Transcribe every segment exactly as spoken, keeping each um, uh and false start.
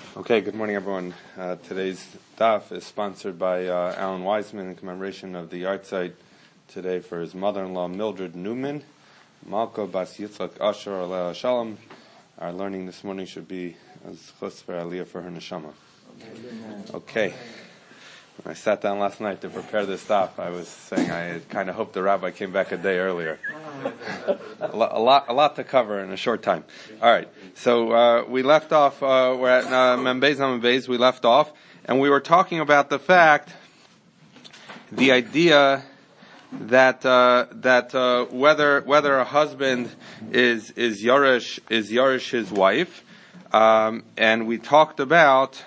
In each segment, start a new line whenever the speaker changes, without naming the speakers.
Okay, good morning, everyone. Uh, today's daf is sponsored by uh, Alan Wiseman in commemoration of the art site today for his mother-in-law, Mildred Newman, Malka Bas Yitzchak Asher Aleh Shalom. Our learning this morning should be as chus for Aliyah for her neshama. Okay. When I sat down last night to prepare this daf, I was saying I kind of hoped the rabbi came back a day earlier. a, lot, a lot, a lot to cover in a short time. All right. So uh, we left off. Uh, we're at Membez Membez. We left off, and we were talking about the fact, the idea that uh, that uh, whether whether a husband is is yarish is yarish his wife, um, and we talked about.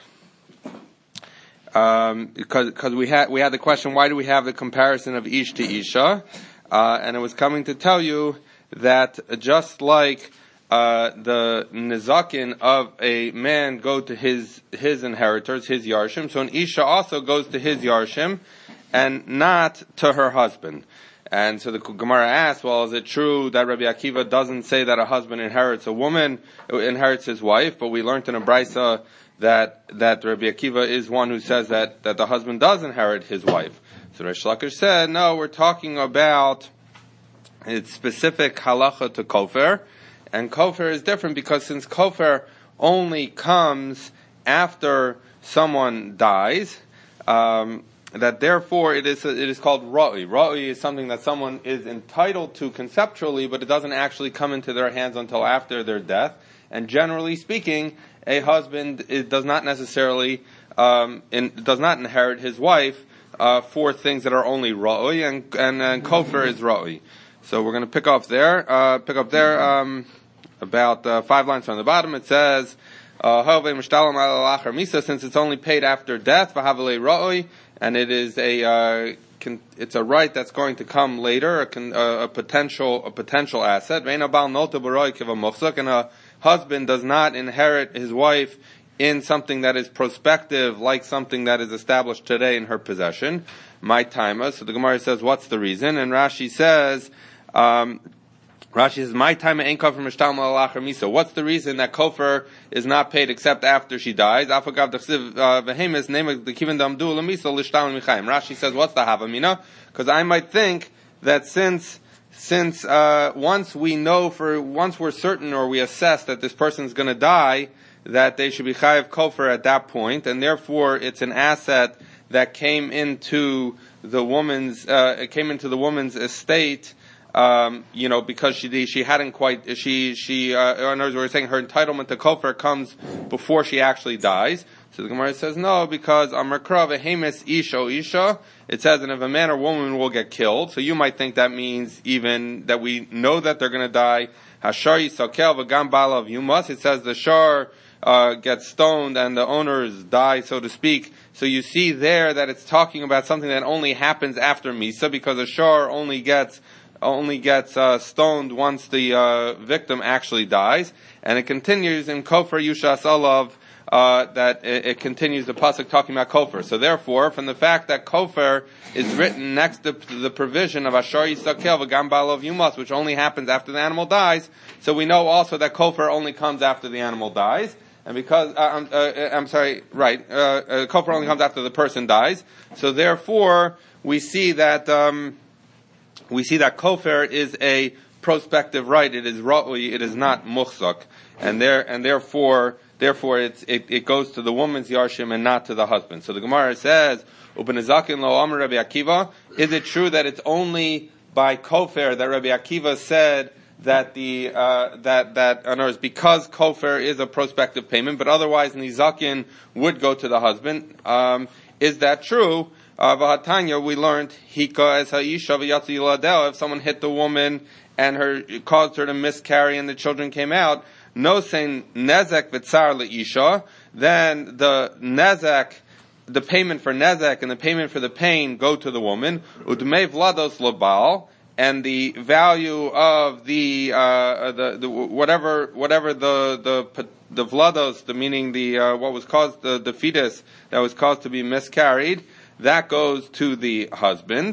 Um, because, because we had, we had the question, why do we have the comparison of ish to isha? Uh, and it was coming to tell you that just like, uh, the nizakin of a man go to his, his inheritors, his yarshim, so an isha also goes to his yarshim, and not to her husband. And so the Gemara asks, well, is it true that Rabbi Akiva doesn't say that a husband inherits a woman, inherits his wife, but we learned in a brisa that that Rabbi Akiva is one who says that, that the husband does inherit his wife. So Reish Lakish said, no, we're talking about its specific halacha to kofar, and kofar is different because since kofar only comes after someone dies, um, that therefore it is it is called ra'i. Ra'i is something that someone is entitled to conceptually, but it doesn't actually come into their hands until after their death. And generally speaking, a husband it does not necessarily um, in, does not inherit his wife uh, for things that are only ra'i, and and, and kofar is ra'i. So we're going to pick up there. Uh, pick up there um, about uh, five lines from the bottom. It says, uh, since it's only paid after death, and it is a uh, can, it's a right that's going to come later, a, can, uh, a potential a potential asset. And a husband does not inherit his wife in something that is prospective, like something that is established today in her possession. My timer. So the Gemara says, what's the reason? And Rashi says, um, Rashi says, my timer ain't kofar mishtalem alachar misa. What's the reason that kofar is not paid except after she dies? Afagav dechsiv v'hemes name the kiven damdu lemisa lishtalem michayim. Rashi says, what's the havamina? Because I might think that since Since uh, once we know for once we're certain or we assess that this person's going to die, that they should be chayav kofar at that point, and therefore it's an asset that came into the woman's uh, it came into the woman's estate, um, you know, because she she hadn't quite she she uh, in other words, we're saying her entitlement to kofar comes before she actually dies. So the Gemara says no, because Amrakra v'hemes isha isha. It says, and if a man or woman will get killed, so you might think that means even that we know that they're going to die. Hashar yisakel v'gam balav yumas. It says the shar uh, gets stoned and the owners die, so to speak. So you see there that it's talking about something that only happens after misa, because a shar only gets only gets uh, stoned once the uh, victim actually dies, and it continues in kofar yushas alav. Uh, that it, it continues the pasuk talking about kofar. So therefore, from the fact that kofar is written next to the provision of ashar yisakel v'gam balav yumas, which only happens after the animal dies, so we know also that kofar only comes after the animal dies. And because, uh, I'm, uh, I'm sorry, right, uh, uh, kofar only comes after the person dies. So therefore, we see that, um, we see that kofar is a prospective right. It is ra'ui, it is not muchzak. And there, and therefore, Therefore, it's, it, it goes to the woman's yarshim and not to the husband. So the Gemara says, "Ubenizakin lo amar Rabbi Akiva." Is it true that it's only by kofar that Rabbi Akiva said that the uh, that that in other words, because kofar is a prospective payment, but otherwise nizakin would go to the husband? Um, is that true? V'hatanya, uh, we learned hika as ha'isha v'yatzi yiladeh. If someone hit the woman and her caused her to miscarry and the children came out. No saying nezek v'tzar leisha, then the nezek, the payment for nezek and the payment for the pain go to the woman. Udmei vlados lebal, and the value of the uh, the, the whatever whatever the the the vlados, the meaning the uh, what was caused the, the fetus that was caused to be miscarried, that goes to the husband.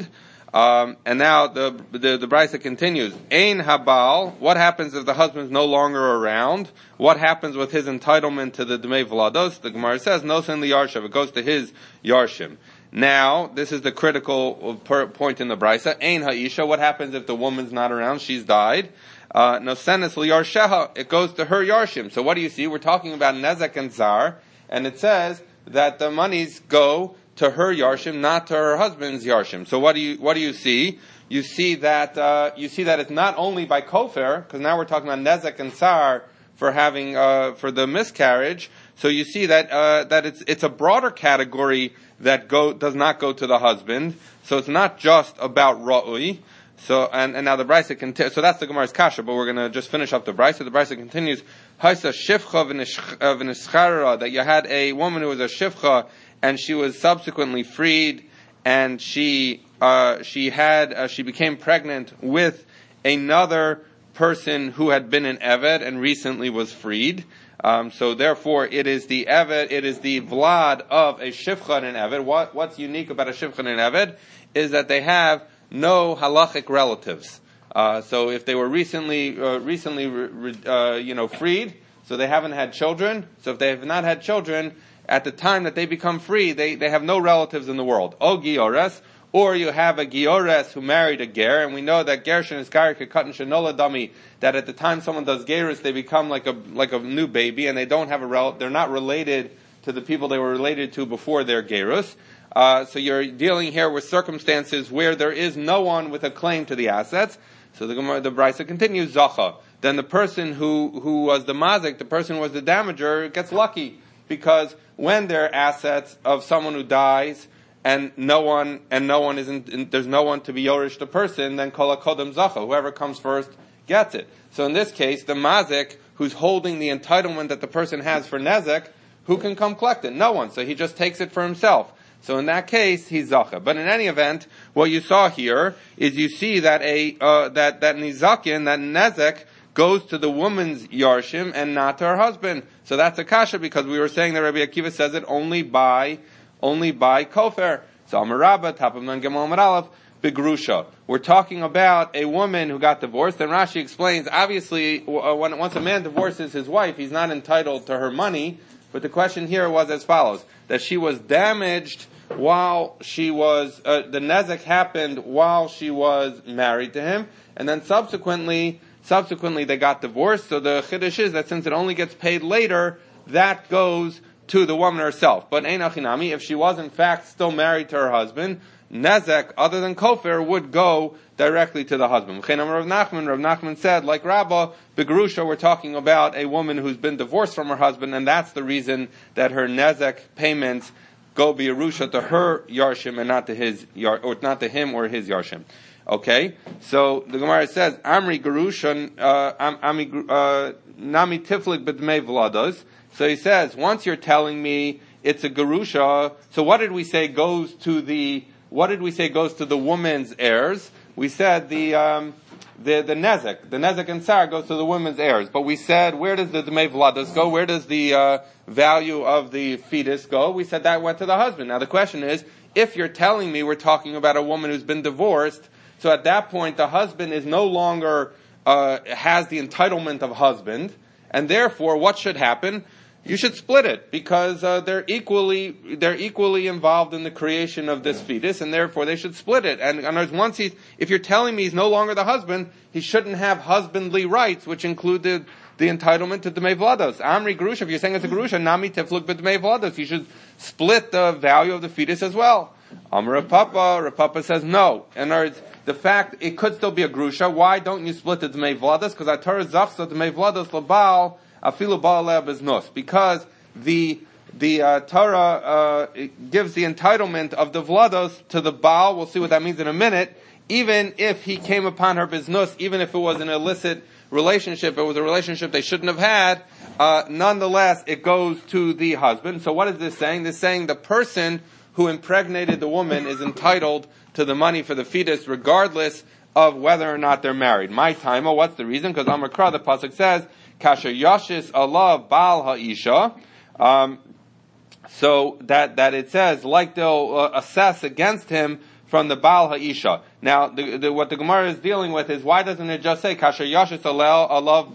Um, and now the the, the Brisa continues. Ein habal. What happens if the husband's no longer around? What happens with his entitlement to the Dmei Vlados? The Gemara says, no sin li yarshav. It goes to his yarshim. Now, this is the critical point in the Brisa. Ein ha'isha. What happens if the woman's not around? She's died. Uh, no senes li yarsheha. It goes to her yarshim. So what do you see? We're talking about nezek and zar, and it says that the monies go to her yarshim, not to her husband's yarshim. So what do you what do you see? You see that uh, you see that it's not only by kofar, because now we're talking about nezek and zar for having uh, for the miscarriage. So you see that uh, that it's it's a broader category that go does not go to the husband. So it's not just about ra'ui. So and, and now the Brisa continues. So that's the Gemara's kasha. But we're going to just finish up the Brisa. The Brisa continues. Haisa shifcha v'nischara, that you had a woman who was a shifcha and she was subsequently freed, and she uh, she had uh, she became pregnant with another person who had been an eved and recently was freed. Um, so therefore, it is the eved, it is the vlad of a shifcha and an eved. What, what's unique about a shifcha and an eved is that they have no halachic relatives. Uh, so if they were recently, uh, recently, uh, you know, freed, so they haven't had children. So if they have not had children at the time that they become free, they, they have no relatives in the world. O giores, or you have a giores who married a ger, and we know that gershon is karik katan shenola dami, that at the time someone does gerus, they become like a like a new baby, and they don't have a rel- they're not related to the people they were related to before their gerus. Uh, so you're dealing here with circumstances where there is no one with a claim to the assets. So the Gemara, the Brisa continues, zacha. Then the person who who was the mazik, the person who was the damager, gets lucky, because when there are assets of someone who dies, and no one, and no one isn't, there's no one to be yorish the person, then kol hakodem zacha. Whoever comes first gets it. So in this case, the mazik, who's holding the entitlement that the person has for nezek, who can come collect it? No one. So he just takes it for himself. So in that case, he's zacha. But in any event, what you saw here is you see that a uh, that that nizakin, that nezek, goes to the woman's yarshim and not to her husband. So that's a kasha, because we were saying that Rabbi Akiva says it only by only by kofar. So Amarabba, top of Man Gemal Aleph, Begrusha. We're talking about a woman who got divorced, and Rashi explains, obviously, uh, when, once a man divorces his wife, he's not entitled to her money, but the question here was as follows, that she was damaged while she was, uh, the nezek happened while she was married to him, and then subsequently, subsequently they got divorced, so the chiddush is that since it only gets paid later, that goes to the woman herself. But ein achinami, if she was in fact still married to her husband, nezek, other than kofar, would go directly to the husband. Rav Nachman, Rav Nachman said, like Rabbah, begrusha, we're talking about a woman who's been divorced from her husband, and that's the reason that her nezek payments go be Yerusha to her yarshim and not to his yar, or not to him or his yarshim. Okay, so the Gemara says, Amri gerushan, uh, Ami uh, Nami tiflik b'dmei vlados. So he says, once you're telling me it's a gerusha, so what did we say goes to the, what did we say goes to the woman's heirs? We said the, um, the, the nezek, the nezek and sar goes to the woman's heirs. But we said, where does the dmei vlados go? Where does the, uh, value of the fetus go? We said that went to the husband. Now the question is, if you're telling me we're talking about a woman who's been divorced, so at that point the husband is no longer, uh, has the entitlement of husband, and therefore what should happen? You should split it, because uh, they're equally they're equally involved in the creation of this fetus, and therefore they should split it. And, and once he's, if you're telling me he's no longer the husband, he shouldn't have husbandly rights, which included the entitlement to Dmei Vlados. Amri Gerusha, if you're saying it's a Gerusha, Nami Tifluk b'Dmei Vlados, you should split the value of the fetus as well. Amar Rav Papa, Rav Papa says no. In other words, the fact, it could still be a Gerusha. Why don't you split the Dmei Vlados? Because Atar Zachsa Dmei Vlados Labal, Afilu Ba'aleh Beznos, because the the uh, Torah uh, gives the entitlement of the Vlados to the Baal. We'll see what that means in a minute. Even if he came upon her Beznos, even if it was an illicit relationship, it was a relationship they shouldn't have had, uh, nonetheless, it goes to the husband. So what is this saying? This is saying the person who impregnated the woman is entitled to the money for the fetus, regardless of whether or not they're married. My time, oh, what's the reason? Because Amar Kra, the pasuk says, Kasher Yashis Allah Baal Ha'isha. Um, so that, that it says, like they'll uh, assess against him from the Baal Ha'isha. Now, the, the, what the Gemara is dealing with is, why doesn't it just say, Kasher Yashis Alav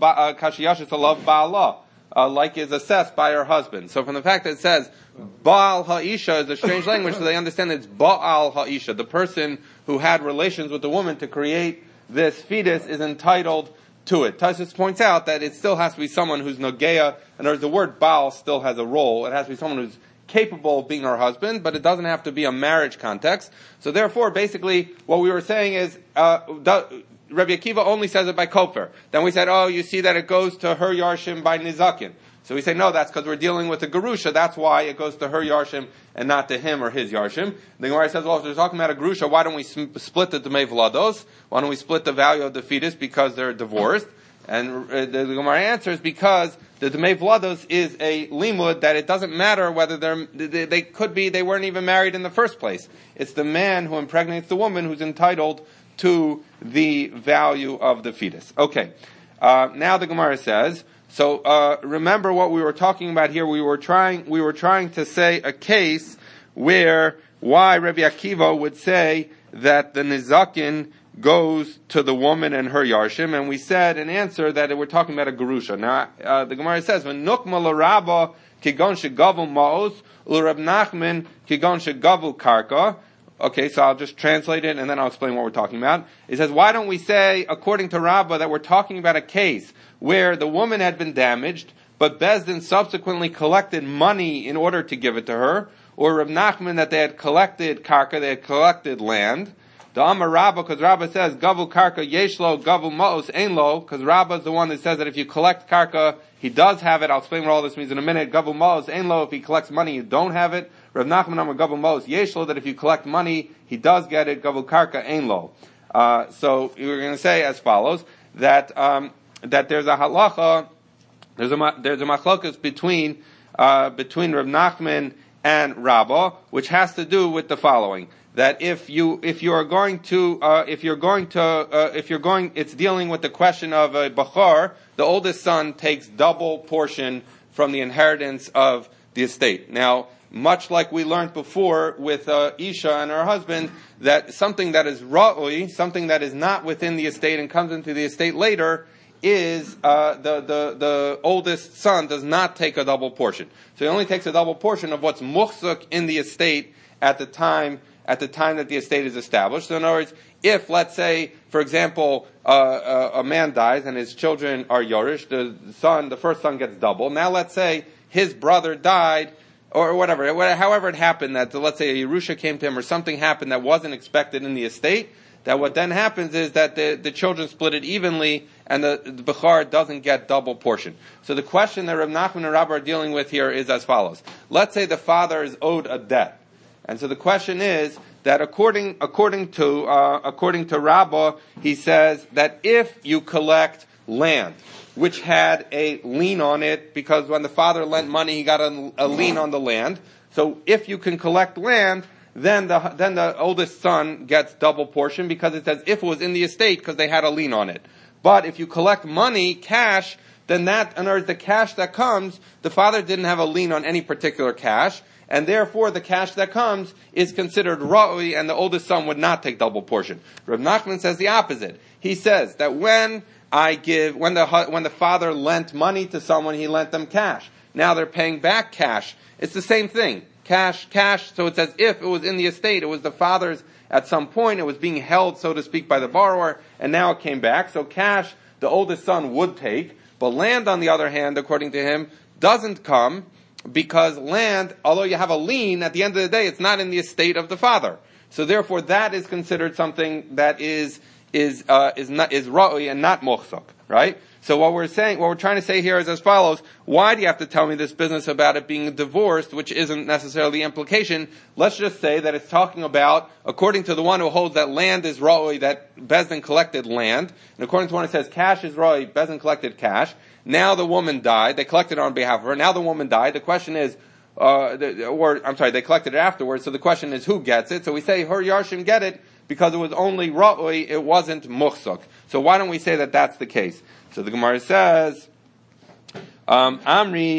Ba'ala, uh, like is assessed by her husband? So from the fact that it says, Baal Ha'isha is a strange language, so they understand it's Baal Ha'isha. The person who had relations with the woman to create this fetus is entitled to it. Tosfos points out that it still has to be someone who's Nogeya, and the word Baal still has a role. It has to be someone who's capable of being her husband, but it doesn't have to be a marriage context. So therefore, basically, what we were saying is, uh, Rabbi Akiva only says it by Kofar. Then we said, oh, you see that it goes to her Yarshim by Nizakin. So we say, no, that's because we're dealing with a Gerusha. That's why it goes to her Yarshim and not to him or his Yarshim. The Gemara says, well, if they're talking about a Gerusha, why don't we split the Demei Vlados? Why don't we split the value of the fetus because they're divorced? And uh, the, the Gemara answers, because the Demei Vlados is a limud that it doesn't matter whether they're, they, they could be, they weren't even married in the first place. It's the man who impregnates the woman who's entitled to the value of the fetus. Okay. Uh, now the Gemara says, so uh, remember what we were talking about here. We were trying we were trying to say a case where why Rabbi Akiva would say that the nizakin goes to the woman and her yarshim, and we said in answer that we're talking about a gerusha. Now uh, the Gemara says, "When nukma l'rabba kigon shegavu maos u'Rab Nachman kigon shegavu karka." Okay, so I'll just translate it and then I'll explain what we're talking about. It says, why don't we say, according to Rabbah, that we're talking about a case where the woman had been damaged, but Bezdin subsequently collected money in order to give it to her, or Reb Nachman that they had collected karka, they had collected land. The Amar Rabbah, because Rabbah says, Gavu karka yeshlo, Gavu maos einlo, because Rabbah is the one that says that if you collect karka, he does have it. I'll explain what all this means in a minute. Gavu maos einlo, if he collects money, you don't have it. Rav Nachman Amar Gavu maos yeshlo, that if you collect money, he does get it. Gavu karka einlo. Uh, so we're going to say as follows, that, um, that there's a halacha, there's a, there's a machlokas between, uh, between Rav Nachman and Rabbah, which has to do with the following. That if you if you are going to uh, if you're going to uh, if you're going it's dealing with the question of a bachar, the oldest son takes double portion from the inheritance of the estate. Now, much like we learned before with uh, Isha and her husband, that something that is ra'ui, something that is not within the estate and comes into the estate later, is uh, the the the oldest son does not take a double portion. So he only takes a double portion of what's muhsuk in the estate at the time. At the time that the estate is established. So in other words, if, let's say, for example, uh, a, a man dies and his children are Yorish, the son, the first son gets double. Now let's say his brother died, or whatever, however it happened, that let's say a Yerusha came to him or something happened that wasn't expected in the estate, that what then happens is that the, the children split it evenly and the, the Bechar doesn't get double portion. So the question that Reb Nachman and Rabbah are dealing with here is as follows. Let's say the father is owed a debt. And so the question is that according according to uh, according to Rabbah, he says that if you collect land which had a lien on it, because when the father lent money, he got a, a lien on the land. So if you can collect land, then the then the oldest son gets double portion, because it says if it was in the estate because they had a lien on it. But if you collect money, cash, then that, in other words, the cash that comes, the father didn't have a lien on any particular cash. And therefore, the cash that comes is considered ra'ui, and the oldest son would not take double portion. Reb Nachman says the opposite. He says that when I give, when the when the father lent money to someone, he lent them cash. Now they're paying back cash. It's the same thing. Cash, cash. So it says if it was in the estate, it was the father's at some point, it was being held, so to speak, by the borrower, and now it came back. So cash, the oldest son would take. But land, on the other hand, according to him, doesn't come, because land, although you have a lien, at the end of the day, it's not in the estate of the father. So therefore, that is considered something that is is uh, is not is ra'ui and not muhsuk, right? So what we're saying, what we're trying to say here is as follows: why do you have to tell me this business about it being divorced, which isn't necessarily the implication? Let's just say that it's talking about, according to the one who holds that land is ra'ui, that Bezdin collected land, and according to the one who says cash is ra'ui, Bezdin collected cash. Now the woman died. They collected it on behalf of her. Now the woman died. The question is, uh, the, or I'm sorry, they collected it afterwards. So the question is, who gets it? So we say her yarshim get it because it was only ra'ui. It wasn't muhsuk. So why don't we say that that's the case? So the Gemara says, um, Amri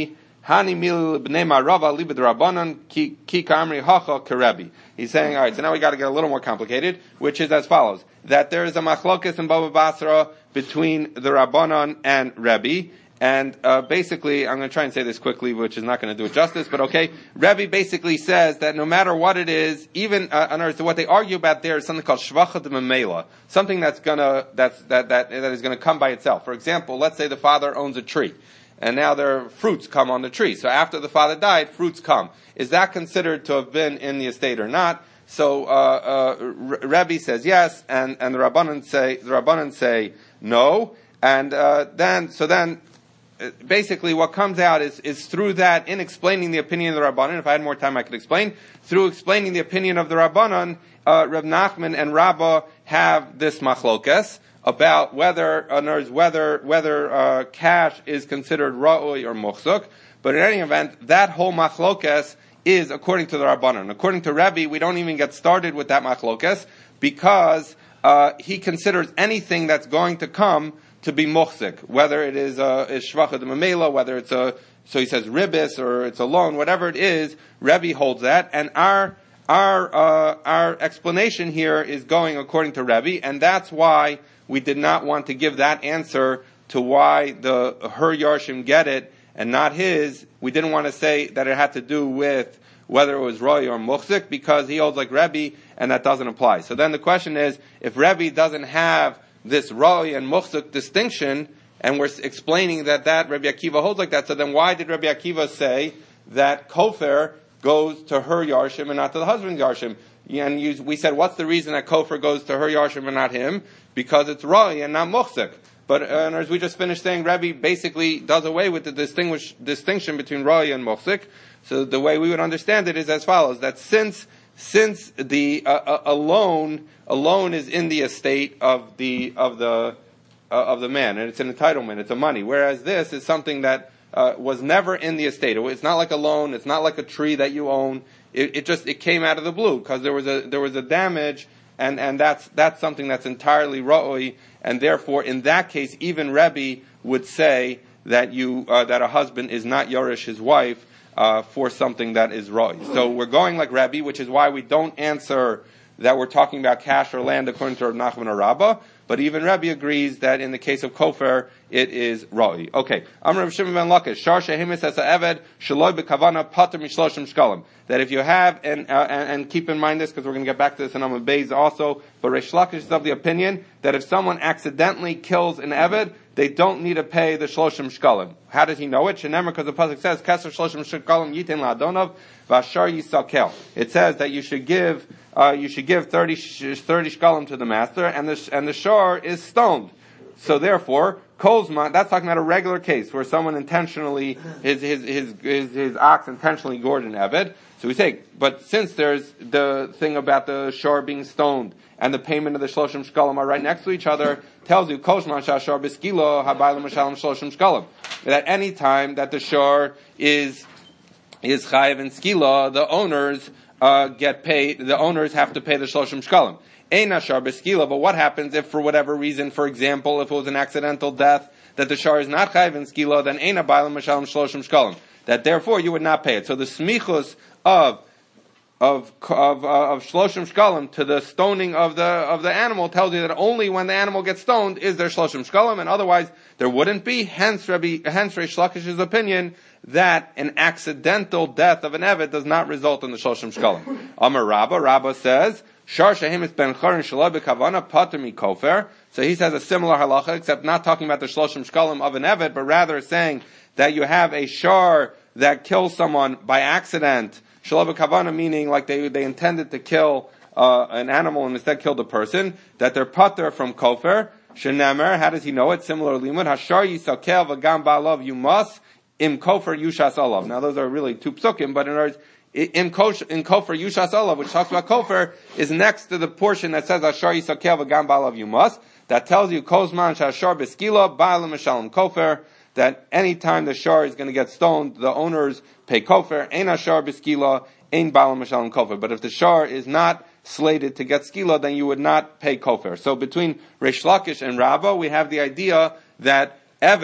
Hani mil b'nei marava libed rabbanon ki kamri hacha kerebi. He's saying, all right, so now we got to get a little more complicated, which is as follows: that there is a machlokes in Baba Basra between the Rabbanon and Rebbe. And uh, basically, I'm going to try and say this quickly, which is not going to do it justice, but okay. Rebbe basically says that no matter what it is, even uh, on earth, what they argue about there is something called shvacha de memela, something that's gonna that's that that that is going to come by itself. For example, let's say the father owns a tree, and now there are fruits come on the tree. So after the father died, fruits come. Is that considered to have been in the estate or not? So uh, uh, Rebbe says yes, and and the Rabbanan say the Rabbanan say no, and uh, then so then. Basically, what comes out is, is through that, in explaining the opinion of the Rabbanan, if I had more time I could explain, through explaining the opinion of the Rabbanan, uh, Reb Nachman and Rabbah have this machlokes about whether, uh, whether, whether, uh, cash is considered ra'oi or muchzuk. But in any event, that whole machlokes is according to the Rabbanan. According to Rebbe, we don't even get started with that machlokes because, uh, he considers anything that's going to come to be muhsik, whether it is a shvacha de memela, whether it's a, so he says ribis, or it's a loan, whatever it is, Rebbe holds that, and our, our, uh, our explanation here is going according to Rebbe, and that's why we did not want to give that answer to why the, her Yarshim get it, and not his. We didn't want to say that it had to do with whether it was roy or muhsik, because he holds like Rebbe, and that doesn't apply. So then the question is, if Rebbe doesn't have this Roy and Muchzuk distinction, and we're explaining that that Rabbi Akiva holds like that, so then why did Rabbi Akiva say that Kofer goes to her Yarshim and not to the husband's Yarshim? And you, we said, what's the reason that Kofer goes to her Yarshim and not him? Because it's Roy and not Muchzuk. But uh, as we just finished saying, Rabbi basically does away with the distinguish, distinction between Roy and Muchzuk. So the way we would understand it is as follows, that since Since the uh, a loan a loan is in the estate of the of the uh, of the man, and it's an entitlement, it's a money. Whereas this is something that uh, was never in the estate. It's not like a loan. It's not like a tree that you own. It, it just it came out of the blue because there was a there was a damage, and, and that's that's something that's entirely ra'oi, and therefore in that case even Rebbe would say that you uh, that a husband is not yorish his wife. Uh, for something that is roi. So we're going like Rebbe, which is why we don't answer that we're talking about cash or land according to Rav Nachman or Rabbah, but even Rebbe agrees that in the case of Kofer, it is roi. Okay. Amar Rav Shimon ben Lakish, Shar shehimis as ha'eved, shaloi bekavana pater mishloshim shkalim. That if you have, and, uh, and, and keep in mind this, because we're going to get back to this in Amar Beis also, but Reish Lakish is of the opinion that if someone accidentally kills an eved, they don't need to pay the shloshim shkalim. How did he know it? Shenemar, because the pasuk says, "Keser shloshim shkalim yitin la'adonav v'ashar yisakel." It says that you should give, uh, you should give thirty, thirty shkalim to the master, and the and the shar is stoned. So therefore, kolzman, that's talking about a regular case where someone intentionally his his his his, his ox intentionally gored an eved. So we say, but since there's the thing about the shar being stoned and the payment of the shloshim shkalim are right next to each other, tells you koshman shashar beskilo habayla mashalim shloshim shkalim. That at any time that the shar is is chayiv and skila, the owners uh, get paid. The owners have to pay the shloshim shkalim. Eina shar beskila. But what happens if, for whatever reason, for example, if it was an accidental death, that the shar is not chayiv and skila, then eina bayla mashalim shloshim shkalim. That therefore you would not pay it. So the smichus of of of uh, of shloshim shkalim to the stoning of the of the animal tells you that only when the animal gets stoned is there shloshim shkalim, and otherwise there wouldn't be. Hence, Rabbi hence Reish Lakish's opinion that an accidental death of an eved does not result in the shloshim shkalim. Amar Rabbah, Rabbah says shar shehimis ben chorin shaloi bekavana pater mikofer. So he says a similar halacha, except not talking about the shloshim shkalim of an eved, but rather saying that you have a shar that kills someone by accident. Shalom kavana, meaning like they they intended to kill uh, an animal and instead killed a person, that they're pater from kofer. Shenemer, how does he know it? Similar limud, hashar yisakel v'gam ba'alav, you must im kofer yushas alav. Now those are really two psukim, but in other words, in kofer yushas alav, which talks about kofer, is next to the portion that says hashar yisakel v'gam ba'alav, you must. That tells you kozman shashar beskila ba'alam mishalom kofer. That any time the shar is going to get stoned, the owners pay kofer. Ein hashar b'skila, ein ba'alam mishalom kofer. But if the shar is not slated to get skila, then you would not pay kofer. So between Reish Lakish and Rabbah, we have the idea that eved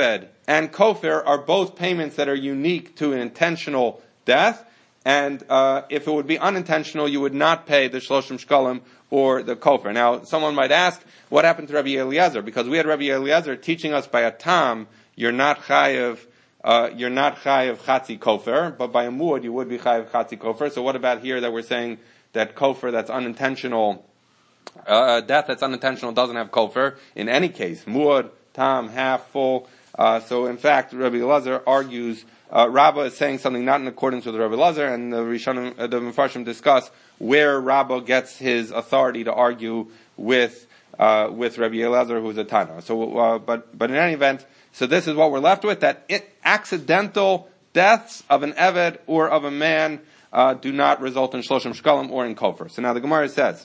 and kofir are both payments that are unique to an intentional death. And uh, if it would be unintentional, you would not pay the shloshim shkalim or the kofir. Now, someone might ask, what happened to Rabbi Eliezer? Because we had Rabbi Eliezer teaching us by a tam, you're not chayiv, uh, you're not chayiv chatzi kofir, but by a muad you would be chayiv chatzi kofir. So what about here that we're saying that kofir that's unintentional, uh, death that's unintentional doesn't have kofir? In any case, muad, tam, half, full. Uh, so in fact, Rabbi Eliezer argues. Uh, Rabbah is saying something not in accordance with Rabbi Elazar, and the Rishonim, uh, the Mefarshim discuss where Rabbah gets his authority to argue with uh, with Rabbi Elazar, who's a Tana. So, uh, but but in any event, so this is what we're left with: that it, accidental deaths of an eved or of a man uh, do not result in shloshim shkalim or in kofar. So now the Gemara says,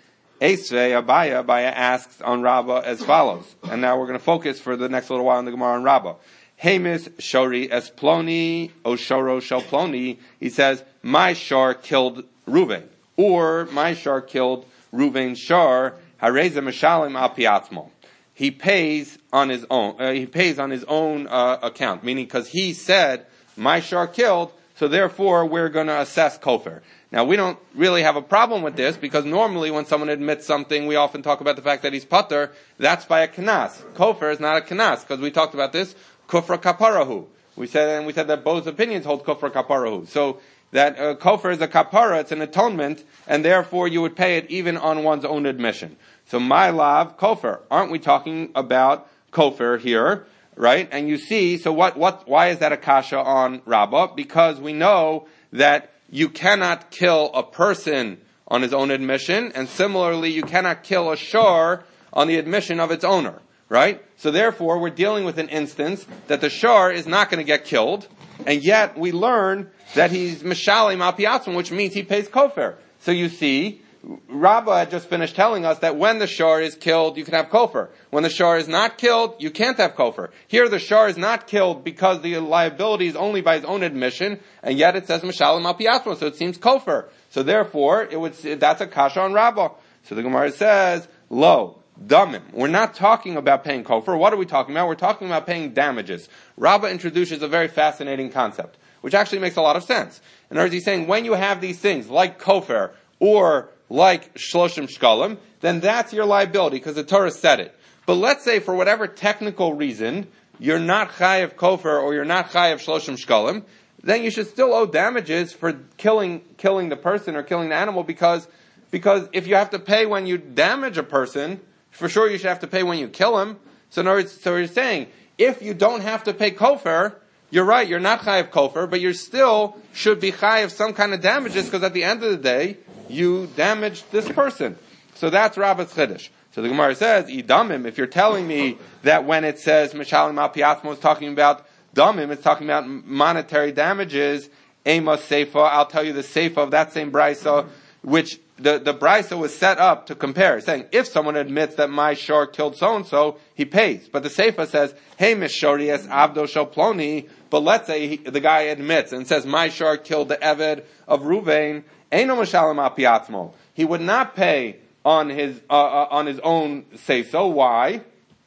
Esvei Abaya Abaya asks on Rabbah as follows, and now we're going to focus for the next little while on the Gemara on Rabbah. Hamis Shori es Ploni o Shoro shel Ploni. He says, my shar killed Ruvain, or my shar killed Ruvain's shar. Hareza Mishalim al Piatzmo. He pays on his own. Uh, he pays on his own uh, account, meaning because he said my shar killed, so therefore we're going to assess kofar. Now we don't really have a problem with this because normally when someone admits something, we often talk about the fact that he's pater. That's by a kanas. Kofar is not a kanas because we talked about this. Kufra kaparahu. We said, and we said that both opinions hold kufra kaparahu. So that uh, kofar is a kapara, it's an atonement, and therefore you would pay it even on one's own admission. So my lav kofar. Aren't we talking about kofar here, right? And you see, so what? What? Why is that a kasha on Rabbah? Because we know that you cannot kill a person on his own admission, and similarly, you cannot kill a shar on the admission of its owner. Right? So therefore, we're dealing with an instance that the shar is not going to get killed, and yet we learn that he's mishalim al piatzim, which means he pays kofar. So you see, Rabbah had just finished telling us that when the shar is killed, you can have kofar. When the shar is not killed, you can't have kofar. Here, the shar is not killed because the liability is only by his own admission, and yet it says mishalim al piatzim, so it seems kofar. So therefore, it would that's a kasha on Rabbah. So the Gemara says, lo. Damim. We're not talking about paying kofar. What are we talking about? We're talking about paying damages. Rabbah introduces a very fascinating concept, which actually makes a lot of sense. In other words, he's saying when you have these things like kofar or like shloshim shkalim, then that's your liability because the Torah said it. But let's say for whatever technical reason you're not chayav kofar or you're not chayav shloshim shkalim, then you should still owe damages for killing killing the person or killing the animal because because if you have to pay when you damage a person, for sure you should have to pay when you kill him. So in other words, so he's saying, if you don't have to pay kofar, you're right, you're not chayav kofar, but you still should be chayav some kind of damages, because at the end of the day, you damaged this person. So that's Rabbah's chiddush. So the Gemara says, idamim, if you're telling me that when it says, Mishalim al piatzmo is talking about damim, it's talking about monetary damages, ema seifa, I'll tell you the seifa of that same brisa, which the, the brisa was set up to compare, saying, if someone admits that my shor killed so-and-so, he pays. But the Seifa says, hey, mishori es avdo shel ploni, but let's say he, the guy admits and says, my shor killed the eved of Ruvain, eino mishalim al piatzmo. He would not pay on his, uh, uh, on his own say-so. Why?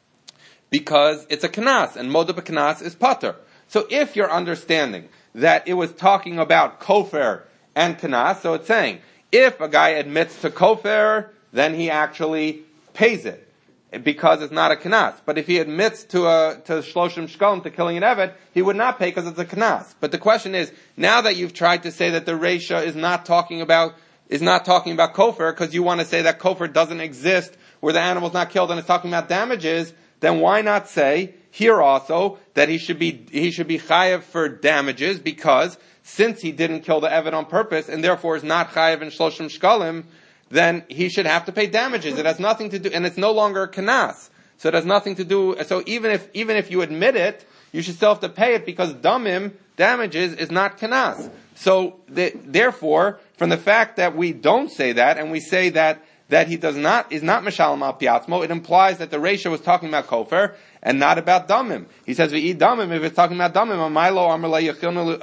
Because it's a kanas, and modeh b'kanas is pater. So if you're understanding that it was talking about kofar and kanas, so it's saying, if a guy admits to kofar, then he actually pays it because it's not a kanas. But if he admits to a to shloshim shkalim, to killing an eved, he would not pay because it's a kanas. But the question is, now that you've tried to say that the reisha is not talking about is not talking about kofar because you want to say that kofar doesn't exist where the animal's not killed and it's talking about damages, then why not say here also that he should be he should be chayav for damages because since he didn't kill the eved on purpose and therefore is not chayav in shloshim shkalim, then he should have to pay damages. It has nothing to do, and it's no longer a kanas. So it has nothing to do, so even if, even if you admit it, you should still have to pay it because damim, damages, is not kanas. So, the, therefore, from the fact that we don't say that, and we say that, that he does not, is not mishalim al piatzmo, it implies that the reisha was talking about kofar, and not about damim. He says, we eat damim, if it's talking about damim, amilo, amalei, yachilnu,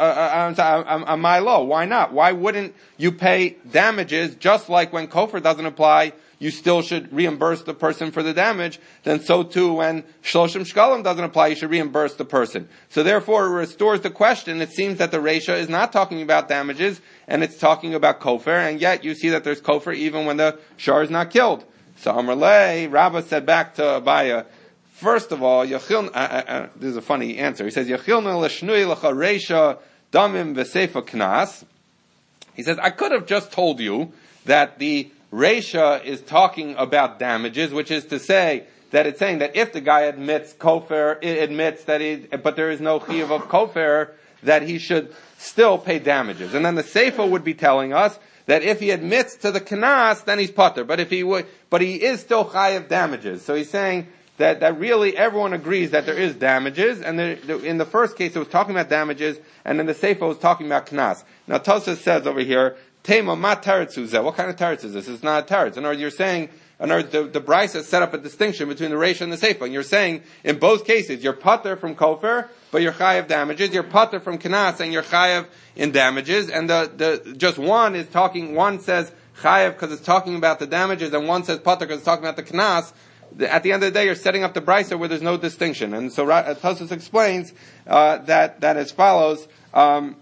amilo. Why not? Why wouldn't you pay damages just like when kofar doesn't apply you still should reimburse the person for the damage, then so too when shloshim shkalim doesn't apply, you should reimburse the person. So therefore it restores the question. It seems that the Reisha is not talking about damages, and it's talking about kofar, and yet you see that there's kofar even when the shar is not killed. So Amar Lei, Rabbah said back to Abaya, first of all, Yachil, uh, uh, this is a funny answer. He says, Yachilna l'shnui l'cha Reisha damim v'seifa knas. He says, I could have just told you that the Reisha is talking about damages, which is to say that it's saying that if the guy admits kofar, it admits that he, but there is no chiyuv of kofar, that he should still pay damages. And then the Seifa would be telling us that if he admits to the knas, then he's pater. But if he would, but he is still chayav damages. So he's saying that, that really everyone agrees that there is damages, and there, in the first case it was talking about damages, and in the Seifa it was talking about knas. Now Tosfos says over here, Tema ma teretz uzeh. What kind of teretz is this? It's not a teretz. In other words, you're saying, in other words, the, the Brisa set up a distinction between the Reisha and the Seifa. And you're saying, in both cases, you're pater from kofar, but you're chayav damages. You're pater from knas, and you're chayav in damages. And the, the, just one is talking, one says chayav because it's talking about the damages, and one says pater because it's talking about the knas. At the end of the day, you're setting up the Brisa where there's no distinction. And so Tosfos explains, uh, that, that as follows, um,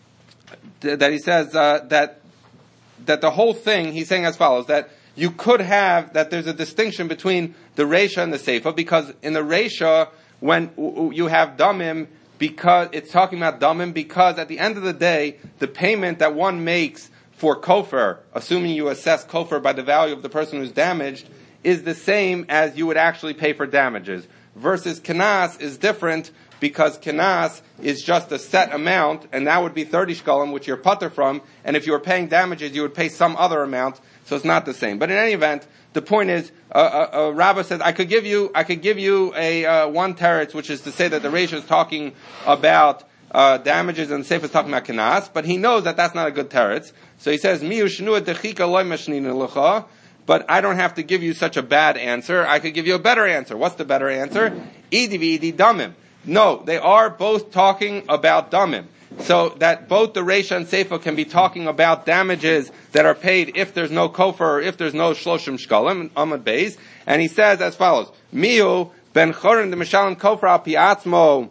th- that he says, uh, that, that the whole thing, he's saying as follows, that you could have, that there's a distinction between the Reisha and the Seifa, because in the Reisha, when you have damim, because it's talking about damim, because at the end of the day, the payment that one makes for kofar, assuming you assess kofar by the value of the person who's damaged, is the same as you would actually pay for damages. Versus knas is different, because knas is just a set amount, and that would be thirty shkalim, which you're pater from, and if you were paying damages, you would pay some other amount, so it's not the same. But in any event, the point is, uh, uh, uh, Rabbah says, I could give you, I could give you a, uh, one teretz, which is to say that the Reisha is talking about, uh, damages, and the Seifa is talking about knas, but he knows that that's not a good teretz, so he says, Mi ushnua dechika loy mashnina lecha, but I don't have to give you such a bad answer, I could give you a better answer. What's the better answer? Idi v'idi damim. No, they are both talking about damim. So that both the Reisha and Seifa can be talking about damages that are paid if there's no kofar or if there's no shloshim shkalim, amad beis. And he says as follows, Miu ben chorin de mishalim kofar al piatzmo.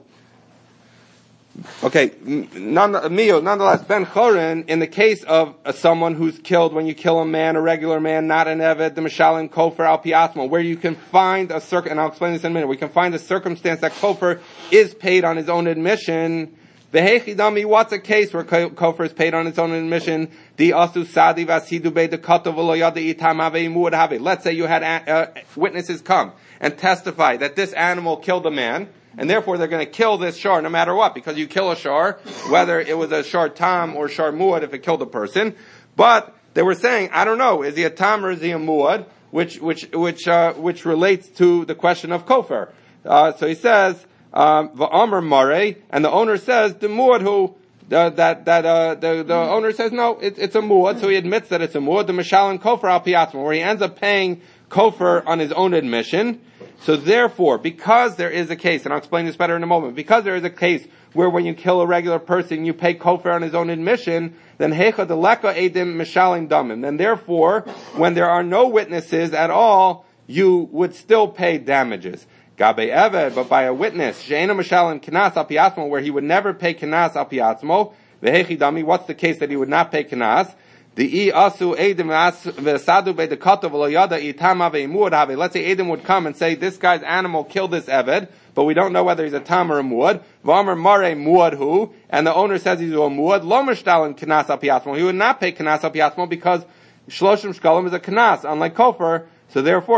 Okay, none, Miu, nonetheless, ben chorin, in the case of uh, someone who's killed when you kill a man, a regular man, not an eved, the mishalim kofar al piatzmo, where you can find a circ, and I'll explain this in a minute, we can find a circumstance that kofar is paid on his own admission. Vehechidami, what's a case where kofar is paid on its own admission? The asu sadi vasidu be the katav loyada itam have muad have. Let's say you had uh, witnesses come and testify that this animal killed a man, and therefore they're going to kill this shar no matter what, because you kill a shar, whether it was a shar tam or shar muad if it killed a person. But they were saying, I don't know, is he a tam or is he a muad? Which which which uh, which relates to the question of kofar. Uh, so he says. V'amar um, mare, and the owner says the muad who uh, that that uh, the the owner says no, it, it's a muad, so he admits that it's a muad. The mishalim kofar al piatzmo, where he ends up paying kofar on his own admission. So therefore, because there is a case, and I'll explain this better in a moment, because there is a case where when you kill a regular person, you pay kofar on his own admission, then hecha deleka edim mishalim damim. Then therefore, when there are no witnesses at all, you would still pay damages. Gabe Eved, but by a witness, She'ena Mishalim Kinas al Piatzmo, where he would never pay Kinas al Piatzmo, Vehechi Dami, what's the case that he would not pay Kinas? The I Asu Edim Vesadu Be the Katav Loyada Itama Ve'muad Have. Let's say Edim would come and say, this guy's animal killed this Eved, but we don't know whether he's a Tam or a Muad. V'amar Mare Muad Hu, and the owner says he's a Muad, Lo Mishtalim Kinas al Piatzmo. He would not pay Kinas al Piatzmo because Shloshim Shkalim is a Kinas, unlike Kofar. So therefore,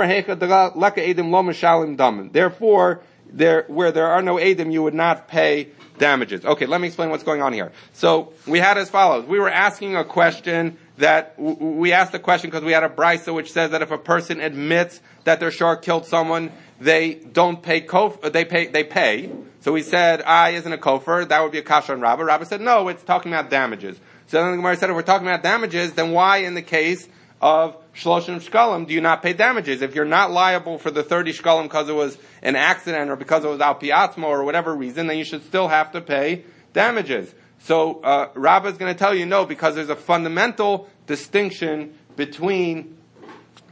therefore, there, where there are no edim, you would not pay damages. Okay, let me explain what's going on here. So we had as follows. We were asking a question that, we asked the question because we had a brisa which says that if a person admits that their shar killed someone, they don't pay kofar, they pay, they pay. So we said, I isn't a kofar, that would be a kasha on Rabbah. Rabbah said, no, it's talking about damages. So then the Gemara said, if we're talking about damages, then why in the case of shloshim shkalim do you not pay damages? If you're not liable for the thirty shkalim because it was an accident or because it was al piatzmo or whatever reason, then you should still have to pay damages. So uh, Rabbah is going to tell you no, because there's a fundamental distinction between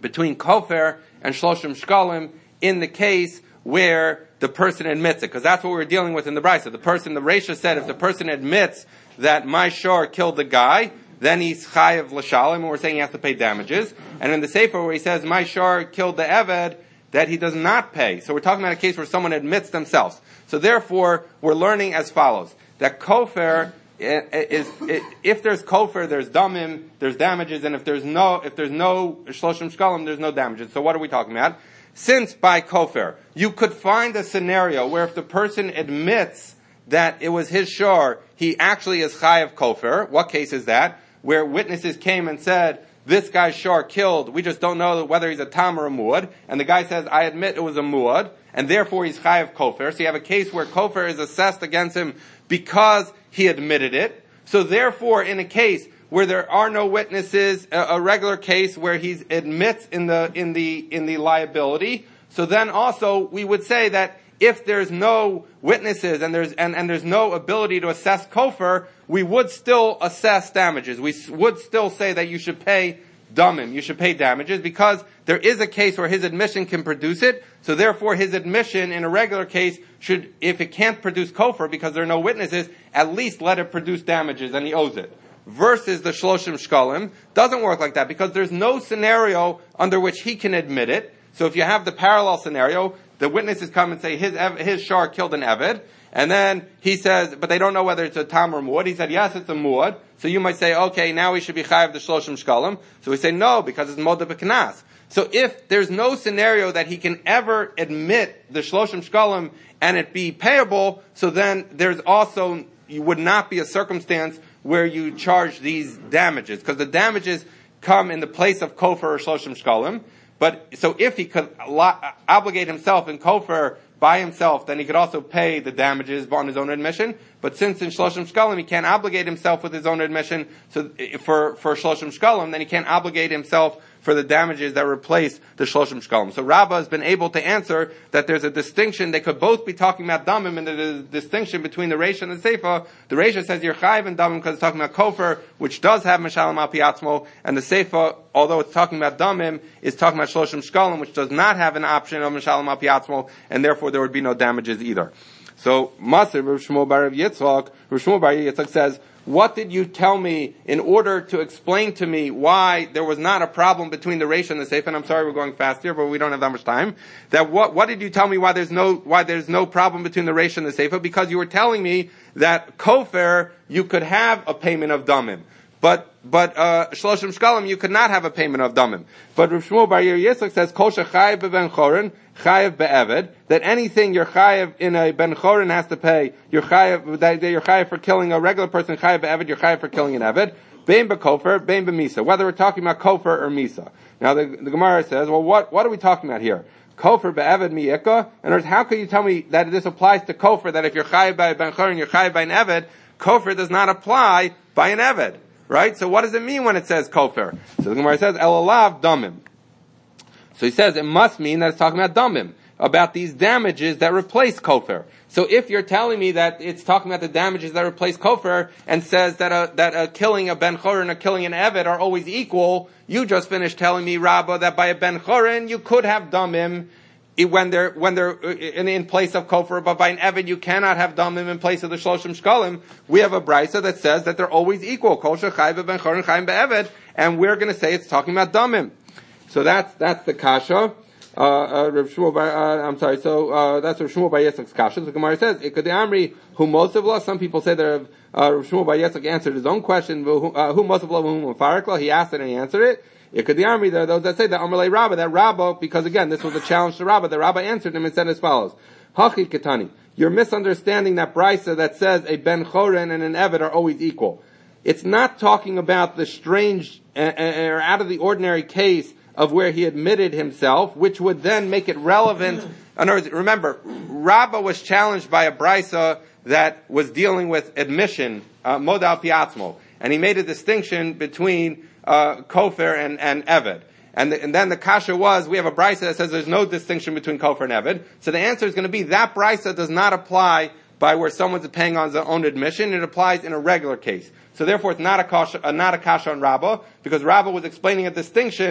between kofar and shloshim shkalim in the case where the person admits it, because that's what we're dealing with in the Brisa. The person, the Reisha said, if the person admits that my shor killed the guy, then he's chayav l'shalim, and we're saying he has to pay damages. And in the Sefer where he says my shor killed the eved, that he does not pay. So we're talking about a case where someone admits themselves. So therefore, we're learning as follows: that kofar is, if there's kofar, there's damim, there's damages, and if there's no, if there's no shloshim shkalim, there's no damages. So what are we talking about? Since by kofar, you could find a scenario where if the person admits that it was his shor, he actually is chayav kofar. What case is that? Where witnesses came and said, this guy's shor killed, we just don't know whether he's a tam or a muad, and the guy says, I admit it was a muad, and therefore he's chayav kofar. So you have a case where kofar is assessed against him because he admitted it. So therefore, in a case where there are no witnesses, a, a regular case where he admits in the in the in the liability, so then also we would say that if there's no witnesses and there's and, and there's no ability to assess kofar, we would still assess damages. We would still say that you should pay damim, you should pay damages, because there is a case where his admission can produce it. So therefore, his admission in a regular case should, if it can't produce kofar because there are no witnesses, at least let it produce damages, and he owes it. Versus the shloshim shkalim doesn't work like that, because there's no scenario under which he can admit it. So if you have the parallel scenario, the witnesses come and say his his shar killed an eved, and then he says, but they don't know whether it's a tam or muad. He said, yes, it's a muad. So you might say, okay, now we should be chayav the shloshim shkalim. So we say no, because it's moda b'knas. So if there's no scenario that he can ever admit the shloshim shkalim and it be payable, so then there's also, you would not be a circumstance where you charge these damages, because the damages come in the place of kofar or shloshim shkalim. But so if he could lo- obligate himself in kofar by himself, then he could also pay the damages on his own admission. But since in shloshim shkalim he can't obligate himself with his own admission, so for for shloshim shkalim, then he can't obligate himself for the damages that replace the shloshim shkalim. So Rabbah has been able to answer that there's a distinction. They could both be talking about damim, and there's a distinction between the Reisha and the Seifa. The Reisha says you're chayiv in damim because it's talking about kofar, which does have mishalim al pi atzmo, and the Seifa, although it's talking about damim, is talking about shloshim shkalim, which does not have an option of mishalim al pi atzmo, and therefore there would be no damages either. So Maser Rav Shmuel bar Rav Yitzchak, Rav Shmuel bar Yitzchak says, what did you tell me in order to explain to me why there was not a problem between the Reisha and the Seifa? And I'm sorry we're going fast here, but we don't have that much time. That what, what did you tell me why there's no, why there's no problem between the Reisha and the Seifa? Because you were telling me that kofar, you could have a payment of damim. But, but, uh, shloshim shkalim, you could not have a payment of damim. But Rav Shmuel bar Yitzchak says, kol shechayev be'ben chorin, chayev be'eved, that anything you're chayev in a ben chorin has to pay, you're chayev, that you're chayev for killing a regular person, chayev be'eved, you're chayev for killing an eved, bein be'kofar, bein be'misa, whether we're talking about kofar or misa. Now the, the Gemara says, well, what, what are we talking about here? Kofar be'eved mi'ika? In other words, how can you tell me that this applies to kofar, that if you're chayev by a ben chorin, you're chayev by an eved, kofar does not apply by an eved? Right? So what does it mean when it says kofar? So the Gemara says, elalav damim. So he says it must mean that it's talking about damim, about these damages that replace kofar. So if you're telling me that it's talking about the damages that replace kofar and says that a, that a killing a ben chorin and a killing an eved are always equal, you just finished telling me, Rabbah, that by a ben chorin you could have damim when they're when they're in, in place of kofar, but by an eved you cannot have damim in place of the shloshim shkalim. We have a brisa that says that they're always equal, kol shechayv ben chorin chayim be'eved, and we're going to say it's talking about damim. So that's that's the kasha. Uh, uh, Rav Shmuel bar, uh, I'm sorry. So uh, that's Rav Shmuel bar Yitzchak's kasha. So the Gemara says, "Ikad Amri who mosavla." Some people say that uh, Rav Shmuel bar Yitzchak answered his own question. Who mosavla who mufarikla? He asked it and he answered it. Ikad Amri. There are those that say that Amalei Rabbah, that Rabbah, because again this was a challenge to Rabbah. The Rabbah answered him and said as follows: Hachi Ketani. You're misunderstanding that brisa that says a ben chorin and an eved are always equal. It's not talking about the strange uh, or out of the ordinary case of where he admitted himself, which would then make it relevant. In other words, remember, Rabbah was challenged by a brisa that was dealing with admission, uh, modal piatzmo, and he made a distinction between uh, kofar and, and eved. And, the, and then the kasha was, we have a brisa that says there's no distinction between kofar and eved. So the answer is going to be that brisa does not apply by where someone's paying on their own admission. It applies in a regular case. So therefore, it's not a kasha, uh, not a kasha on Rabbah, because Rabbah was explaining a distinction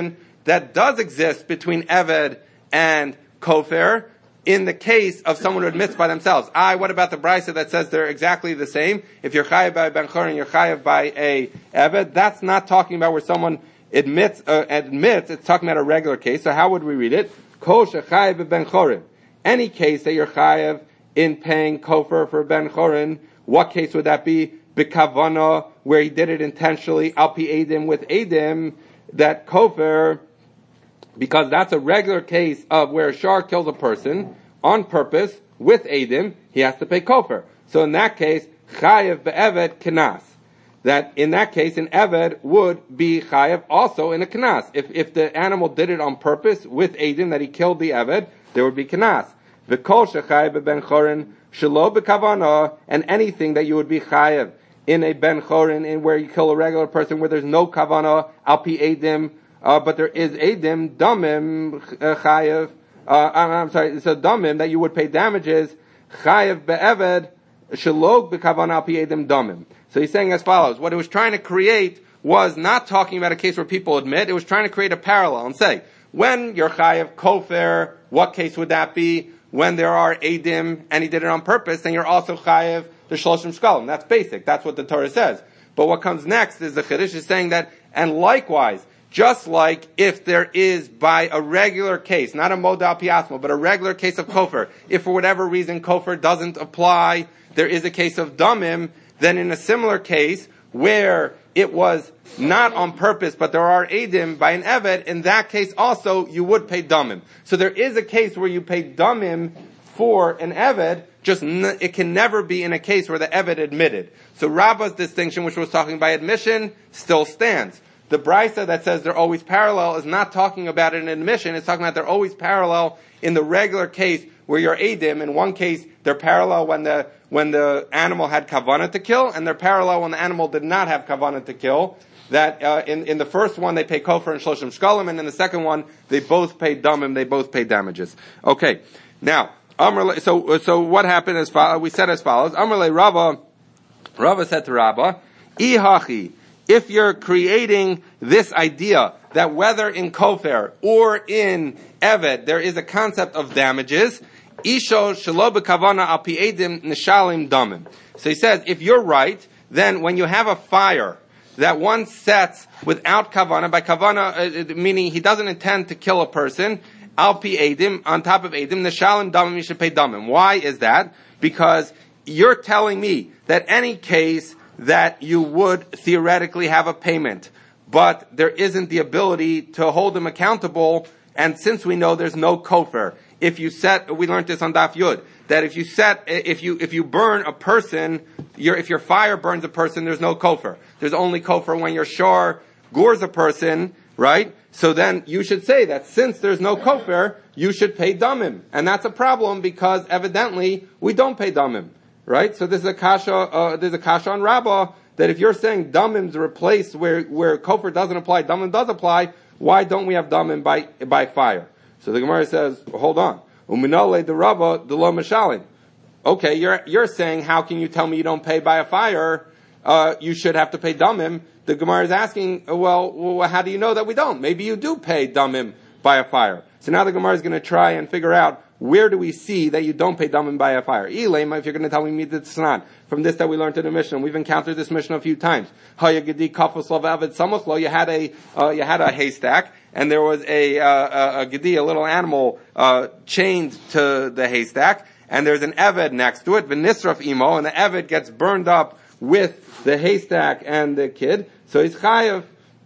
that does exist between Eved and Kofar in the case of someone who admits by themselves. I, what about the Brisa that says they're exactly the same? If you're chayav by a ben chorin and you're chayav by a Eved, that's not talking about where someone admits, uh, admits, it's talking about a regular case. So how would we read it? Kol shechayav ben chorin. Any case that you're chayav in paying kofar for ben chorin, what case would that be? B'kavana, where he did it intentionally, al pi edim, with edim, that kofar, because that's a regular case of where a shar kills a person on purpose with edim, he has to pay kofar. So in that case, chayav be'eved knas. That in that case, an eved would be chayav also in a knas. If if the animal did it on purpose with edim, that he killed the eved, there would be knas. V'kol shechayav ben chorin shelo b'kavana, and anything that you would be chayav in a ben chorin, in where you kill a regular person where there's no kavana, al pi edim, uh, but there is edim, damim, uh, chayav, uh, I'm, I'm sorry, so damim, that you would pay damages, chayav be'eved, shalog b'kavana al pi edim damim. So he's saying as follows, what it was trying to create was not talking about a case where people admit, it was trying to create a parallel and say, when you're chayav kofar, what case would that be? When there are edim, and he did it on purpose, then you're also chayav the shloshim shkalim. That's basic. That's what the Torah says. But what comes next is the Chiddush is saying that, and likewise, just like if there is by a regular case, not a modal piasmo, but a regular case of kofar, if for whatever reason kofar doesn't apply, there is a case of damim, then in a similar case where it was not on purpose, but there are edim by an eved, in that case also you would pay damim. So there is a case where you pay damim for an eved, just n- it can never be in a case where the eved admitted. So Rabbah's distinction, which was talking by admission, still stands. The Brisa that says they're always parallel is not talking about an admission, it's talking about they're always parallel in the regular case where you're edim. In one case, they're parallel when the when the animal had kavanah to kill, and they're parallel when the animal did not have kavanah to kill. That uh, in, in the first one they pay kofar and shloshim shkalim, and in the second one they both pay damim, they both pay damages. Okay, now, Amr, so so what happened as follows? We said as follows: Amrle Rava, Rava said to Rabba, Ihachi, if you're creating this idea that whether in kofar or in eved there is a concept of damages, isho shelo b'kavana al pi edim nishalim damim. So he says, if you're right, then when you have a fire that one sets without kavana, by kavana uh, meaning he doesn't intend to kill a person, al pi edim, on top of edim, nishalim damim, you should pay damim. Why is that? Because you're telling me that any case that you would theoretically have a payment, but there isn't the ability to hold him accountable, and since we know there's no kofar, if you set, we learned this on Daf Yud, that if you set, if you, if you burn a person, your, if your fire burns a person, there's no kofar. There's only kofar when your shor gores a person, right? So then you should say that since there's no kofar, you should pay damim. And that's a problem because evidently we don't pay damim. Right? So this is a kasha, uh, there's a kasha on Rabbah that if you're saying damim's replaced where, where kofar doesn't apply, damim does apply, why don't we have damim by, by fire? So the Gemara says, well, hold on. Uminale de Rabbah de lo mashalin. Okay, you're, you're saying, how can you tell me you don't pay by a fire? Uh, you should have to pay damim. The Gemara is asking, well, well, how do you know that we don't? Maybe you do pay damim by a fire. So now the Gemara is going to try and figure out, where do we see that you don't pay damim by a fire? Ilema, if you're going to tell me mitzvah from this that we learned in the Mishnah, we've encountered this Mishnah a few times. You had a uh, you had a haystack, and there was a uh, a gedi, a little animal uh, chained to the haystack, and there's an eved next to it, v'nisraf imo, and the eved gets burned up with the haystack and the kid. So he's chayav.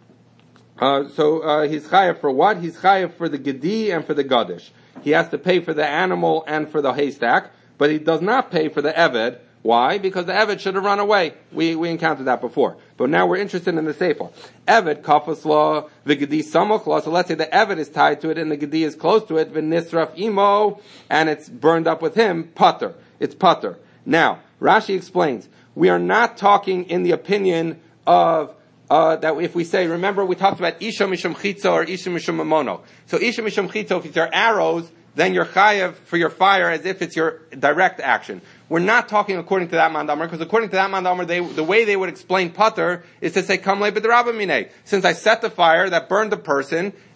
Uh, so uh, he's chayav for what? He's chayav for the gedi and for the gadish. He has to pay for the animal and for the haystack, but he does not pay for the eved. Why? Because the eved should have run away. We we encountered that before. But now we're interested in the sefer. Eved, kafas law, the gedi samuch law. So let's say the eved is tied to it and the gedi is close to it, v'nisraf imo, and it's burned up with him, pater. It's pater. Now, Rashi explains, we are not talking in the opinion of Uh, that if we say, remember we talked about Isha Mishum Chitzo or Isha Mishum Mamono. So Isha Mishum Chitzo, if it's your arrows, then you're chayav for your fire as if it's your direct action. We're not talking according to that mandamar, because according to that mandamar, they, the way they would explain pater is to say, Kam le b'derabba minei. Since I set the fire that burned the person,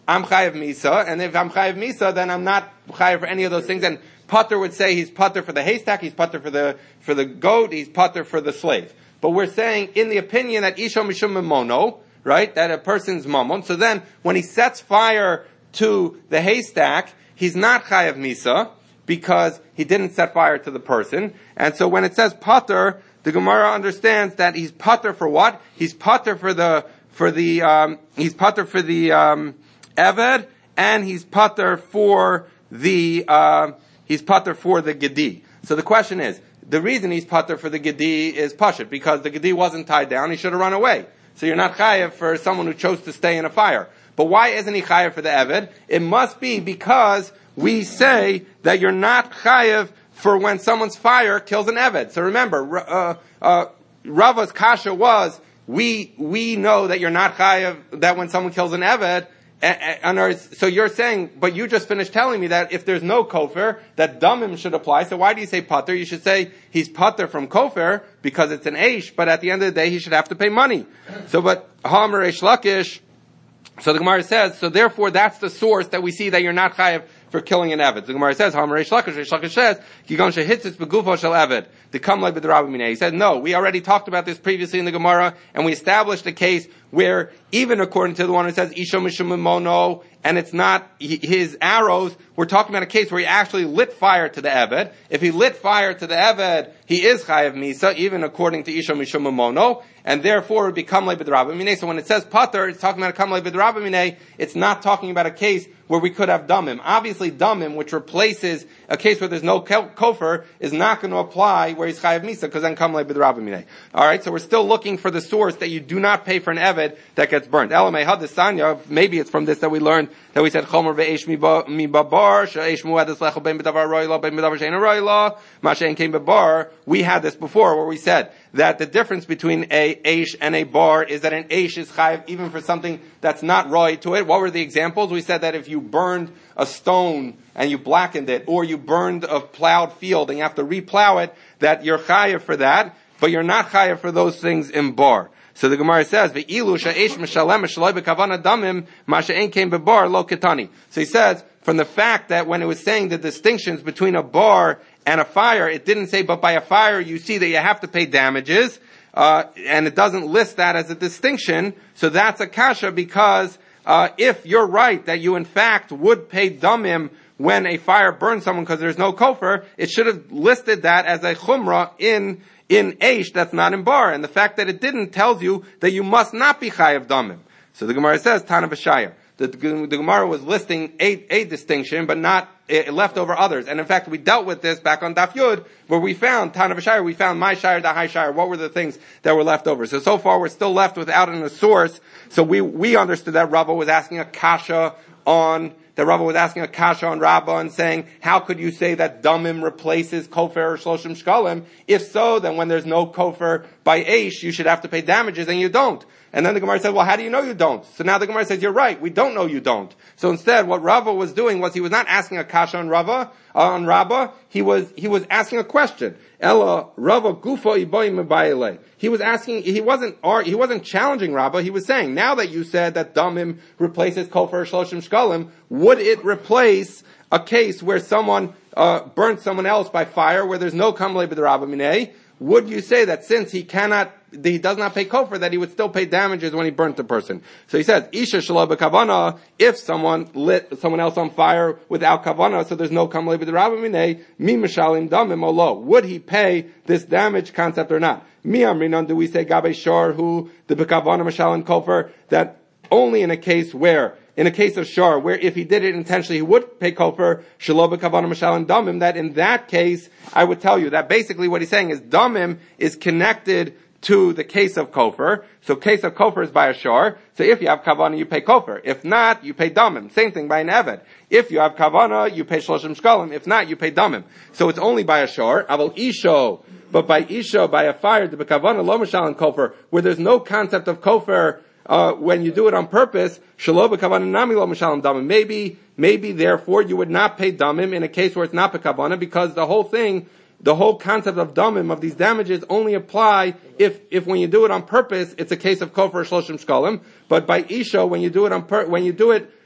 I'm chayav misa, and if I'm chayav misa, then I'm not chayav for any of those things. And Pater would say he's Pater for the haystack, he's Pater for the for the goat, he's Pater for the slave. But we're saying in the opinion that isha mishum mono, right, that a person's mammon. So then when he sets fire to the haystack, he's not chayav misa because he didn't set fire to the person. And so when it says Pater, the Gemara understands that he's Pater for what? He's Pater for the for the um, he's Pater for the um, Eved, and he's Pater for the uh, he's Pater for the Gedi. So the question is, the reason he's Pater for the Gedi is Pashut, because the Gedi wasn't tied down, he should have run away. So you're not chayav for someone who chose to stay in a fire. But why isn't he chayav for the Eved? It must be because we say that you're not chayav for when someone's fire kills an Eved. So remember, uh, uh, Rava's kasha was, we we know that you're not chayav, that when someone kills an Eved, and, and, so you're saying, but you just finished telling me that if there's no kofir, that damim should apply. So why do you say pater? You should say he's pater from kofir because it's an eish, but at the end of the day he should have to pay money. So, but Hamer Eish Lakish, so the Gemara says, so therefore that's the source that we see that you're not chayav for killing an Eved. The Gemara says, Hamer Eish Lakish, Eish Lakish says, Kigon shehitzitz begufo shel Eved. The kamlei b'derabba minei. He said, no, we already talked about this previously in the Gemara, and we established a case where, even according to the one who says, Isha mishum mono, and it's not his arrows, we're talking about a case where he actually lit fire to the Eved. If he lit fire to the Eved, he is chayav misa, even according to Isha mishum mono, and therefore it would be kamlei b'derabba minei. So when it says pater, it's talking about a kamlei b'derabba minei, it's not talking about a case where we could have damim. Obviously damim, which replaces a case where there's no kofar, is not going to apply where he's chayav misa, because then kamlei b'derabba minei. Alright, so we're still looking for the source that you do not pay for an Eved that gets burned. Elamei hadisanya, maybe it's from this that we learned that we said chomer ve'esh mi babar she'esh mu'edes lecho ben b'davar roila ben b'davar she'en roila ma she'en came babar. We had this before where we said that the difference between a eish and a bar is that an eish is chayav even for something that's not roy to it. What were the examples? We said that if you burned a stone and you blackened it, or you burned a plowed field and you have to replow it, that you're chayav for that, but you're not chayav for those things in bar. So the Gemara says, "Ve'ilu she'esh mishalem shaloi bekavana damim ma she'en came bebar lo ketani." So he says, from the fact that when it was saying the distinctions between a bar and a fire, it didn't say, but by a fire you see that you have to pay damages, uh, and it doesn't list that as a distinction. So that's a kasha because uh, if you're right that you in fact would pay damim when a fire burns someone because there's no kofar, it should have listed that as a chumrah in in eish that's not in bar, and the fact that it didn't tells you that you must not be chayav damim. So the Gemara says Tana v'shayir. The, the, the Gemara was listing a, a distinction, but not it left over others. And in fact, we dealt with this back on Daf Yud, where we found Tana v'shayir. We found my shire, the high shire. What were the things that were left over? So so far, we're still left without a source. So we we understood that Rava was asking a kasha on. That Rava was asking a kasha on Rabbah and saying, how could you say that damim replaces kofar or shloshim shkalim? If so, then when there's no kofar by eish, you should have to pay damages, and you don't. And then the Gemara said, well, how do you know you don't? So now the Gemara says, you're right, we don't know you don't. So instead, what Rava was doing was he was not asking a kasha on Rava, uh, on Rabbah, he was, he was asking a question. Ella Rava gufo iboim mebayele. He was asking, he wasn't, he wasn't challenging Rabbah, he was saying, now that you said that damim replaces kofar shloshim shkalim, would it replace a case where someone, uh, burnt someone else by fire, where there's no kamlei b'derabba minei? Would you say that since he cannot, he does not pay kofar, that he would still pay damages when he burnt the person? So he says, Isha shelo b'kavana, if someone lit someone else on fire without kavana, so there's no kamlei b'derabba minei, mi mishalim damim olo. Would he pay this damage concept or not? Mi amrinon, do we say gabe shor who the b'kavana mishalim kofar, that only in a case where, in a case of shor, where if he did it intentionally, he would pay kofar, shelo b'kavana mishalim damim, that in that case, I would tell you that basically what he's saying is damim is connected to the case of kofar. So case of kofar is by a shor. So if you have kavana, you pay kofar. If not, you pay damim. Same thing by an eved. If you have kavana, you pay shloshim shkalim. If not, you pay damim. So it's only by a shor. Aval isho, but by isho, by a fire, the kavana lo mishalim kofar, where there's no concept of kofar. Uh, when you do it on purpose, shelo b'kavana nami lo mishalim damim. Maybe, maybe therefore you would not pay damim in a case where it's not b'kavana, because the whole thing, the whole concept of damim, of these damages, only apply if, if when you do it on purpose, it's a case of kofar shloshim shkalim. But by isha, when you do it on pur- when you do it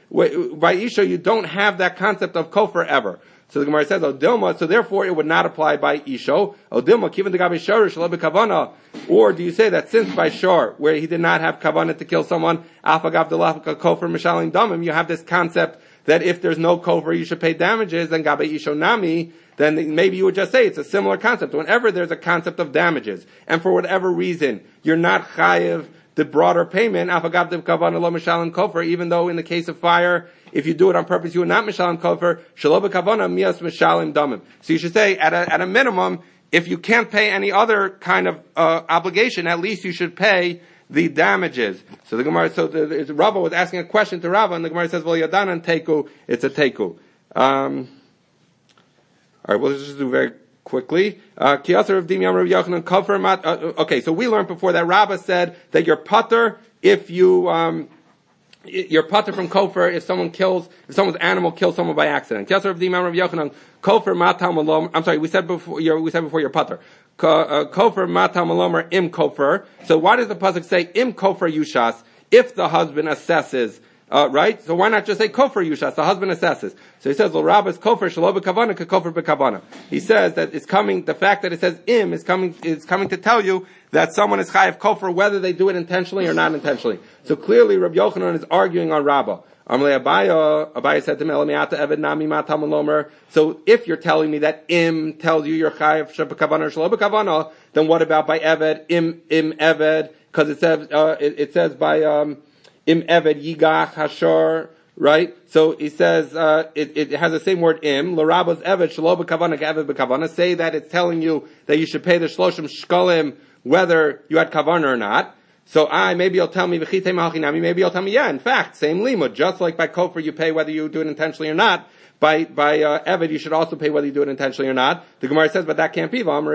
by Isha, you don't have that concept of kofar ever. So the Gemara says, Odilma, so therefore it would not apply by Isho. Odilma, kiven the gabi shor, shalabi kavana. Or do you say that since by shor, where he did not have kavana to kill someone, afagav delafka kofar mishalim damim, you have this concept that if there's no kofar, you should pay damages, and gabi Isho nami, then maybe you would just say it's a similar concept. Whenever there's a concept of damages, and for whatever reason, you're not chayiv the broader payment, afagav de kavana lo mishalim kofar, even though in the case of fire, if you do it on purpose, you are not mishalim kofar, shelo b'kavana mias mishalim damim. So you should say, at a, at a minimum, if you can't pay any other kind of uh, obligation, at least you should pay the damages. So the Gemara, so the, the Rava was asking a question to Rava, and the Gemara says, well, yadanan teku, it's a teku. Um, all right, we'll just do very quickly. Uh, okay, so we learned before that Rava said that you're putter if you, um, you're putter from kofar if someone kills, if someone's animal kills someone by accident. I'm sorry, we said before, you're, we said before you're putter. Kofar matam alomer im kofar. So why does the pasuk say im kofar yushas if the husband assesses? Uh, right? So why not just say kofar yushas? The husband assesses. So he says, "Well, Rabbis kofar shelo b'kavana kofar b'kavana." He says that it's coming. The fact that it says im is coming is coming to tell you that someone is chayav kofar whether they do it intentionally or not intentionally. So clearly, Rabbi Yochanan is arguing on Rabbah. Amalei Abaya, Abaya said to me, "Elamiata eved nami matam alomer." So if you're telling me that im tells you you're chayav b'kavana or shelo b'kavana, then what about by eved im im eved? Because it says uh, it, it says by um, im eved yigach hashor, right? So he says uh, it, it has the same word im. L'rabba's eved shelo b'kavana k'eved b'kavana. Say that it's telling you that you should pay the shloshim shkalim whether you had kavana or not. So I, maybe you'll tell me, maybe you'll tell me, yeah, in fact, same limud. Just like by kofar you pay whether you do it intentionally or not, by, by, uh, Eved you should also pay whether you do it intentionally or not. The Gemara says, but that can't be. We had that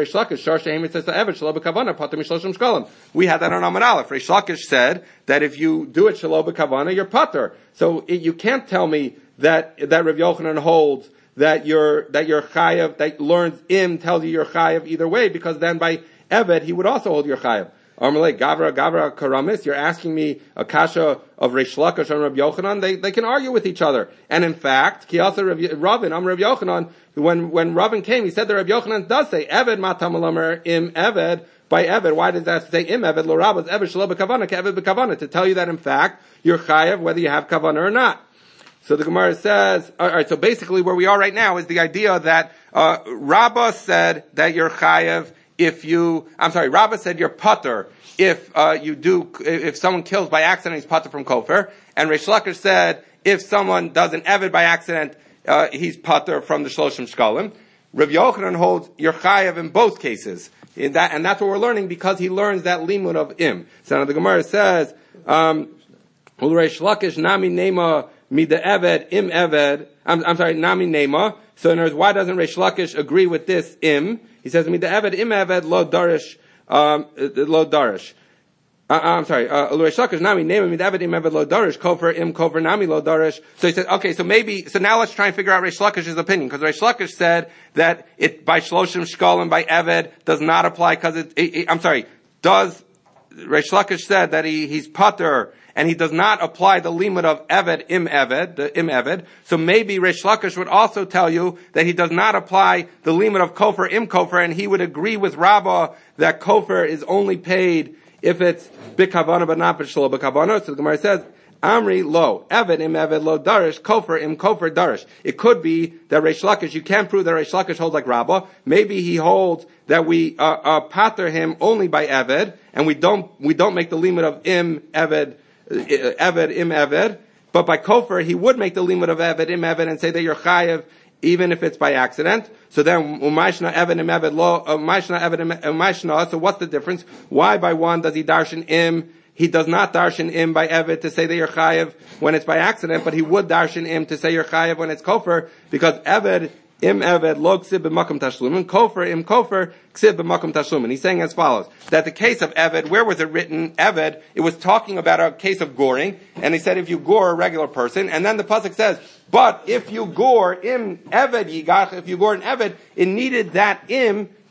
on Amud Aleph. Reish Lakish said that if you do it shelo b'kavana, you're pater. So it, you can't tell me that, that Rav Yochanan holds that you're, that you're chayav, that learns im tells you you're chayav either way, because then by Eved he would also hold your chayav. Amalei Gavra Gavra Karamis, you're asking me a kasha of Reish Lakish and Rabbi Yochanan. They they can argue with each other, and in fact, Kiyasa Ravin, I'm Rabbi Yochanan. When when Ravin came, he said that Rabbi Yochanan does say Eved Matam Alamer Im Eved by Eved. Why does that say Im Eved? Lo Rabbas Eved Shelo B'Kavana K'Eved B'Kavana, to tell you that in fact you're chayav whether you have kavana or not. So the Gemara says, all right. So basically, where we are right now is the idea that uh, Rabbah said that you're chayav. If you, I'm sorry, Rabbah said you're putter if uh, you do, if someone kills by accident, he's putter from kofar. And Reish Lakish said if someone does an eved by accident, uh, he's putter from the shloshim shkalim. Rav Yochanan holds you're chayav in both cases. In that, and that's what we're learning because he learns that limud of im. So now the Gemara says, um, Reish Lakish nami nema mida eved im eved. I'm, I'm sorry, nami nema. So in other words, why doesn't Reish Lakish agree with this im? He says, "Mida eved im eved lo darish um, lo darish." Uh, I'm sorry. Reish Lakish nami name mida eved im eved lo darish kofar im kofar nami lo darish. So he said, okay, so maybe so now let's try and figure out Reish Lakish's opinion because Reish Lakish said that it by shloshim shkalim by eved does not apply because it, it, it. I'm sorry. Does Reish Lakish said that he he's pater and he does not apply the limud of eved im eved, the im eved. So maybe Reish Lakish would also tell you that he does not apply the limud of kofar im kofar, and he would agree with Rabbah that kofar is only paid if it's b'kavana but not b'shelo b'kavana. So the Gemara says, Amri lo, eved im eved lo darish, kofar im kofar darish. It could be that Reish Lakish, you can't prove that Reish Lakish holds like Rabbah. Maybe he holds that we uh, uh, pater him only by eved, and we don't we don't make the limud of im eved. Eved im Eved, but by kofar he would make the limud of Eved im Eved and say that you're chayav even if it's by accident. So then umayshna Eved im Eved lo umayshna Eved im umayshna. So what's the difference? Why by one does he darshan im? He does not darshan im by Eved to say that you're chayav when it's by accident, but he would darshan im to say you're chayav when it's kofar because Eved im Eved lo ksib b'makom tashlumin, kofar im kofar ksib b'makom tashlumin. He's saying as follows, that the case of Eved, where was it written Eved? It was talking about a case of goring, and he said if you gore a regular person, and then the pasuk says, but if you gore im Eved yigach, if you gore an Eved, it needed that im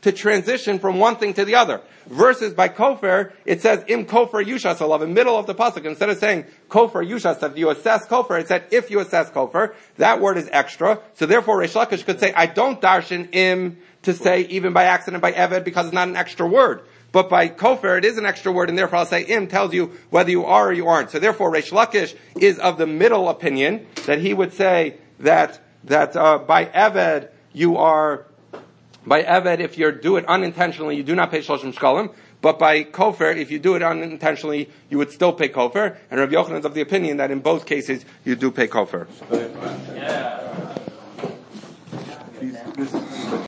to transition from one thing to the other. Versus by kofar, it says im kofar yushas alav, in the middle of the pasuk. Instead of saying kofar yushas, if you assess kofar, it said if you assess kofar. That word is extra. So therefore, Reish Lakish could say, I don't darshan im to say even by accident by eved because it's not an extra word. But by kofar, it is an extra word, and therefore I'll say im tells you whether you are or you aren't. So therefore, Reish Lakish is of the middle opinion that he would say that that uh, by eved you are by eved if you do it unintentionally you do not pay shloshim shkalim. But by kofar, if you do it unintentionally, you would still pay kofar. And Rabbi Yochanan is of the opinion that in both cases you do pay kofar.
Yeah.